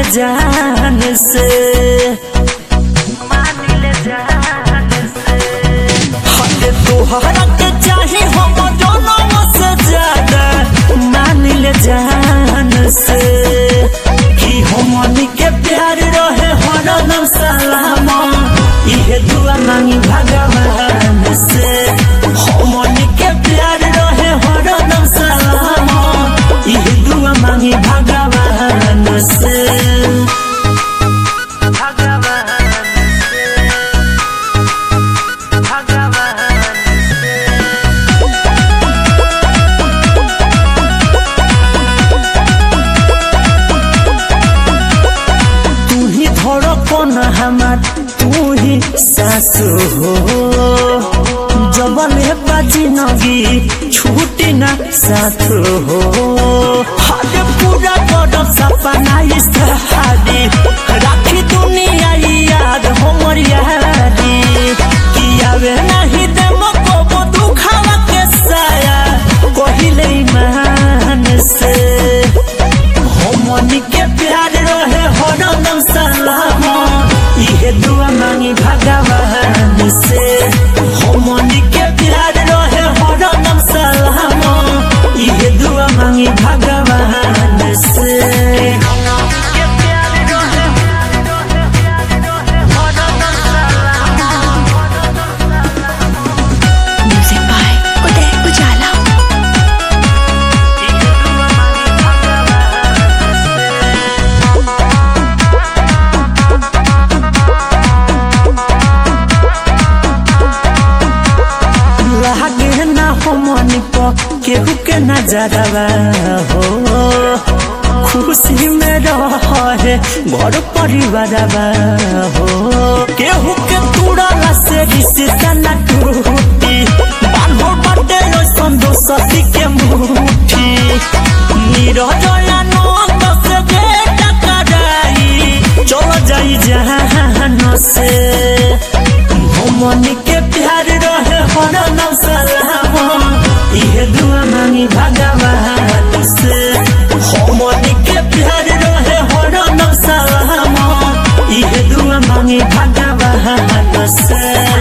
जान से हटे तोहरा के चाहे हम जनम से ज्यादा मान ले जान से कि हमनी के प्यार रहे हरदम सलाम इहे दुआ मांगी भगवान से हमनी के प्यार रहे हरदम सलाम इहे दुआ मांगी भगवान से हमार तू ही सासु हो जबल बाजी नगी छूटी ना साथ हो हद पूरा कर सपना इस्तेहारी राखी दुनिया याद हमर यारी कि आवे नहीं दे मको दुखावा के साया कहिले ईमान से हमनी के प्यार रहे हरदम सलाम इहे दुआ मांगी भगवान से हमनी के प्यार रहे हरदम सलाम इहे दुआ मांगी भगवान से म्यूजिक बाय उदय उजाला। लागे ना हमनी पर केहू के नजरवा हो खुशी में रहे घर परिवारवा हो केहू के तुड़ला से रिश्ता न टूटी बांधो बाटे ओइसन दोस्ती के मुट्ठी निरजया नंद से बेटा कराई चल जाई जहान से हमनी के प्यार रहे हरदम सलाम इहे दुआ मांगी भगवान से हमनी के प्यार रहे हरदम सलाम इहे दुआ मांगी भगवान से।